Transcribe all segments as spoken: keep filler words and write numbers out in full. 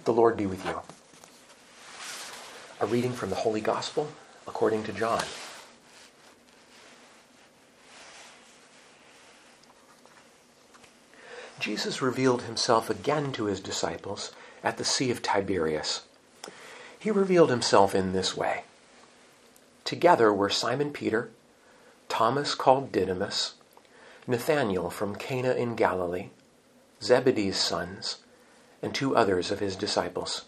The Lord be with you. A reading from the Holy Gospel according to John. Jesus revealed himself again to his disciples at the Sea of Tiberias. He revealed himself in this way. Together were Simon Peter, Thomas called Didymus, Nathanael from Cana in Galilee, Zebedee's sons, and two others of his disciples.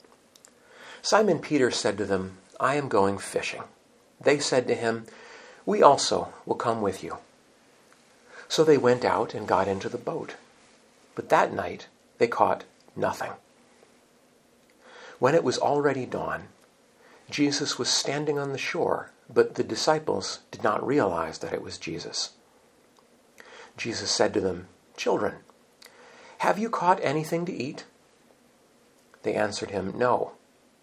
Simon Peter said to them, "I am going fishing." They said to him, "We also will come with you." So they went out and got into the boat. But that night they caught nothing. When it was already dawn, Jesus was standing on the shore, but the disciples did not realize that it was Jesus. Jesus said to them, "Children, have you caught anything to eat?" They answered him, "No."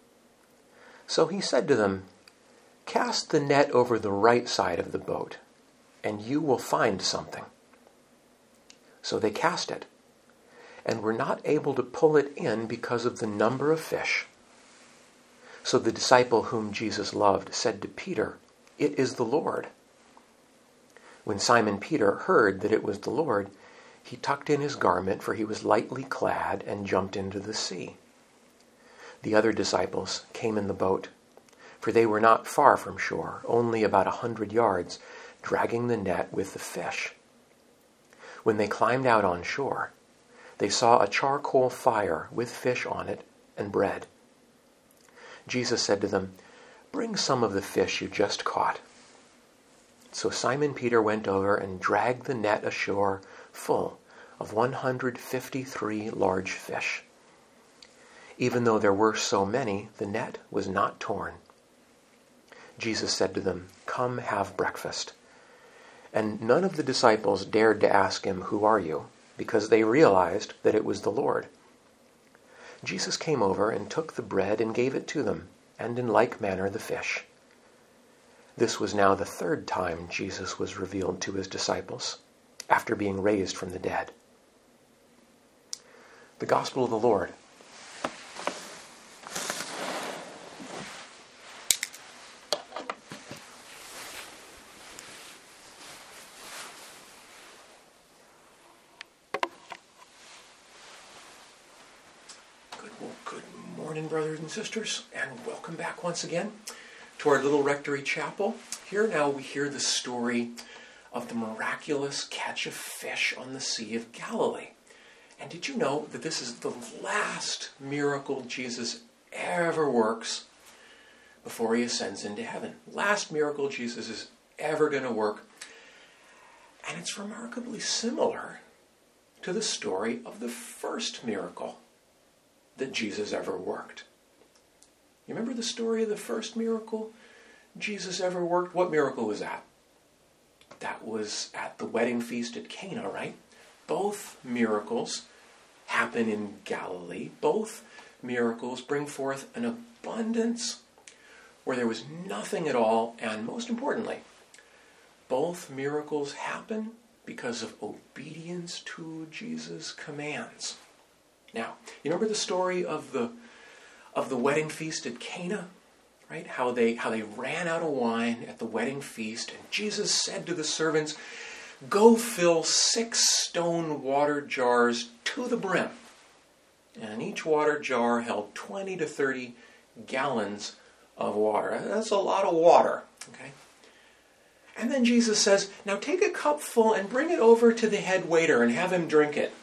So he said to them, "Cast the net over the right side of the boat, and you will find something." So they cast it, and were not able to pull it in because of the number of fish. So the disciple whom Jesus loved said to Peter, "It is the Lord." When Simon Peter heard that it was the Lord, he tucked in his garment, for he was lightly clad, and jumped into the sea. The other disciples came in the boat, for they were not far from shore, only about a hundred yards, dragging the net with the fish. When they climbed out on shore, they saw a charcoal fire with fish on it and bread. Jesus said to them, "Bring some of the fish you just caught." So Simon Peter went over and dragged the net ashore full of one hundred fifty-three large fish. Even though there were so many, the net was not torn. Jesus said to them, "Come have breakfast." And none of the disciples dared to ask him, "Who are you?" because they realized that it was the Lord. Jesus came over and took the bread and gave it to them, and in like manner the fish. This was now the third time Jesus was revealed to his disciples, after being raised from the dead. The Gospel of the Lord. Good morning, brothers and sisters, and welcome back once again to our little rectory chapel. Here now we hear the story of the miraculous catch of fish on the Sea of Galilee. And did you know that this is the last miracle Jesus ever works before he ascends into heaven? Last miracle Jesus is ever going to work. And it's remarkably similar to the story of the first miracle that Jesus ever worked. You remember the story of the first miracle Jesus ever worked? What miracle was that? That was at the wedding feast at Cana, right? Both miracles happen in Galilee. Both miracles bring forth an abundance where there was nothing at all, and most importantly, both miracles happen because of obedience to Jesus' commands. Now, you remember the story of the of the wedding feast at Cana, right? How they how they ran out of wine at the wedding feast, and Jesus said to the servants, "Go fill six stone water jars to the brim." And each water jar held twenty to thirty gallons of water. That's a lot of water, okay? And then Jesus says, "Now take a cupful and bring it over to the head waiter and have him drink it."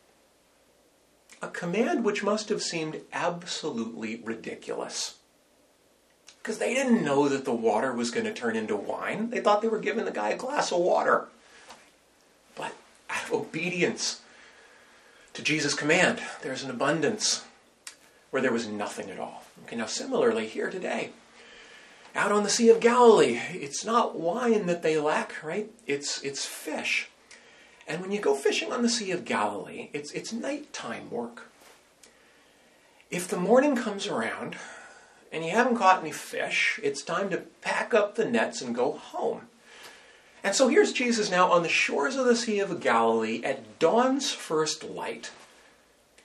A command which must have seemed absolutely ridiculous. Because they didn't know that the water was going to turn into wine. They thought they were giving the guy a glass of water. But out of obedience to Jesus' command, there's an abundance where there was nothing at all. Okay, now similarly here today, out on the Sea of Galilee, it's not wine that they lack, right? It's it's fish. And when you go fishing on the Sea of Galilee, it's it's nighttime work. If the morning comes around and you haven't caught any fish, it's time to pack up the nets and go home. And so here's Jesus now on the shores of the Sea of Galilee at dawn's first light.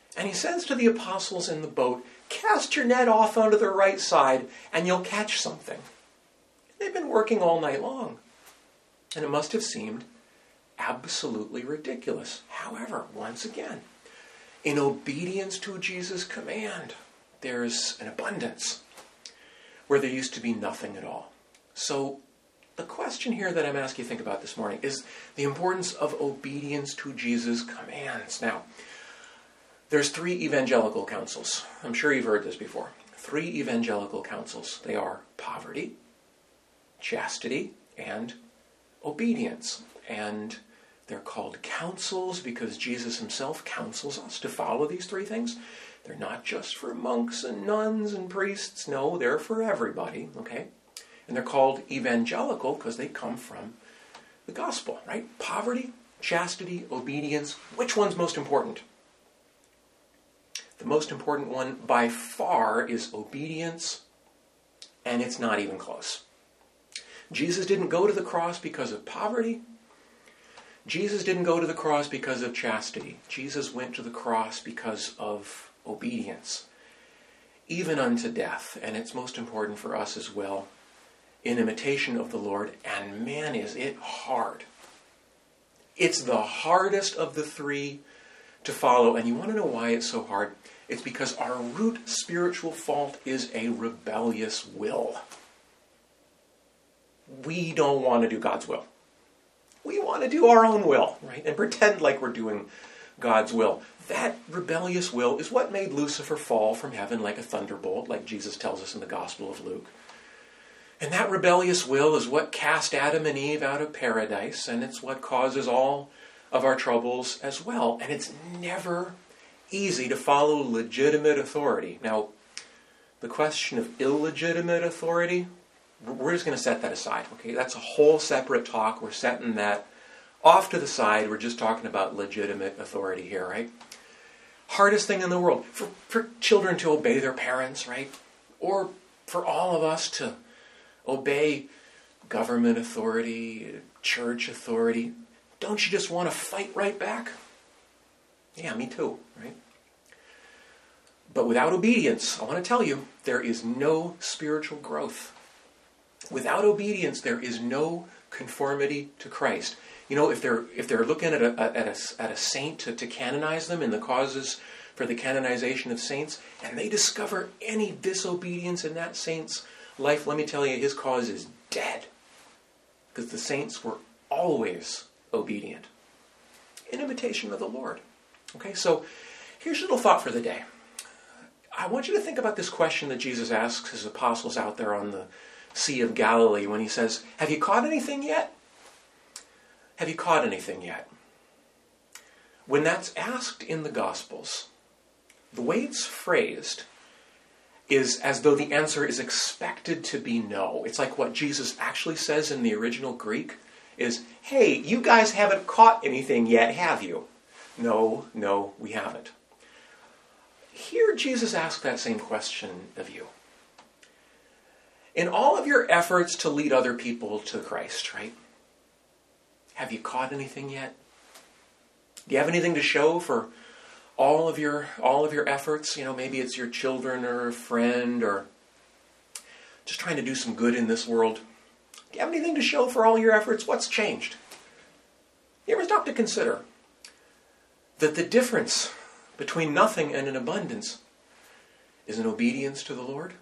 And he says to the apostles in the boat, cast your net off onto the right side and you'll catch something. They've been working all night long. And it must have seemed absolutely ridiculous. However, once again, in obedience to Jesus' command, there's an abundance where there used to be nothing at all. So the question here that I'm asking you to think about this morning is the importance of obedience to Jesus' commands. Now, there's three evangelical counsels. I'm sure you've heard this before. Three evangelical counsels. They are poverty, chastity, and obedience. And they're called counsels because Jesus himself counsels us to follow these three things. They're not just for monks and nuns and priests. No, they're for everybody, okay? And they're called evangelical because they come from the gospel, right? Poverty, chastity, obedience. Which one's most important? The most important one by far is obedience, and it's not even close. Jesus didn't go to the cross because of poverty. Jesus didn't go to the cross because of chastity. Jesus went to the cross because of obedience, even unto death. And it's most important for us as well, in imitation of the Lord. And man, is it hard. It's the hardest of the three to follow. And you want to know why it's so hard? It's because our root spiritual fault is a rebellious will. We don't want to do God's will. We want to do our own will, right? And pretend like we're doing God's will. That rebellious will is what made Lucifer fall from heaven like a thunderbolt, like Jesus tells us in the Gospel of Luke. And that rebellious will is what cast Adam and Eve out of paradise, and it's what causes all of our troubles as well. And it's never easy to follow legitimate authority. Now, the question of illegitimate authority, we're just going to set that aside, okay? That's a whole separate talk. We're setting that off to the side. We're just talking about legitimate authority here, right? Hardest thing in the world for, for children to obey their parents, right? Or for all of us to obey government authority, church authority. Don't you just want to fight right back? Yeah, me too, right? But without obedience, I want to tell you, there is no spiritual growth. Without obedience, there is no conformity to Christ. You know, if they're if they're looking at a at a, at a saint to, to canonize them in the causes for the canonization of saints, and they discover any disobedience in that saint's life, let me tell you, his cause is dead. Because the saints were always obedient. In imitation of the Lord. Okay, so here's a little thought for the day. I want you to think about this question that Jesus asks his apostles out there on the Sea of Galilee when he says, have you caught anything yet? Have you caught anything yet? When that's asked in the Gospels, the way it's phrased is as though the answer is expected to be no. It's like what Jesus actually says in the original Greek is, hey, you guys haven't caught anything yet, have you? No, no, we haven't. Here Jesus asks that same question of you. In all of your efforts to lead other people to Christ, right? Have you caught anything yet? Do you have anything to show for all of your all of your efforts? You know, maybe it's your children or a friend or just trying to do some good in this world. Do you have anything to show for all your efforts? What's changed? You ever stop to consider that the difference between nothing and an abundance is an obedience to the Lord?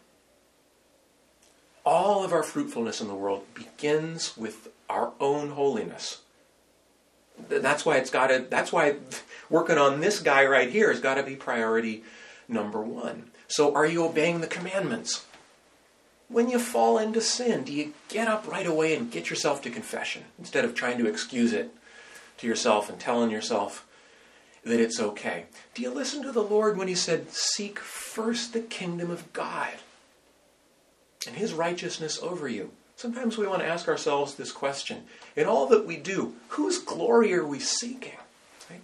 All of our fruitfulness in the world begins with our own holiness. That's why it's got to, that's why working on this guy right here has got to be priority number one. So are you obeying the commandments? When you fall into sin, do you get up right away and get yourself to confession instead of trying to excuse it to yourself and telling yourself that it's okay? Do you listen to the Lord when he said, seek first the kingdom of God and his righteousness over you? Sometimes we want to ask ourselves this question. In all that we do, whose glory are we seeking? Right?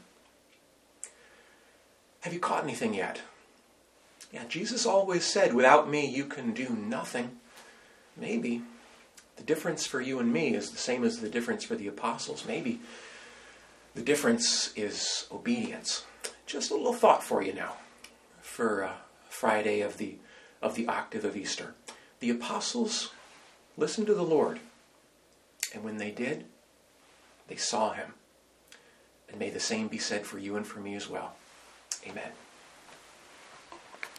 Have you caught anything yet? Yeah, Jesus always said, without me you can do nothing. Maybe the difference for you and me is the same as the difference for the apostles. Maybe the difference is obedience. Just a little thought for you now, for uh, Friday of the of the octave of Easter. The apostles listened to the Lord, and when they did, they saw him. And may the same be said for you and for me as well. Amen.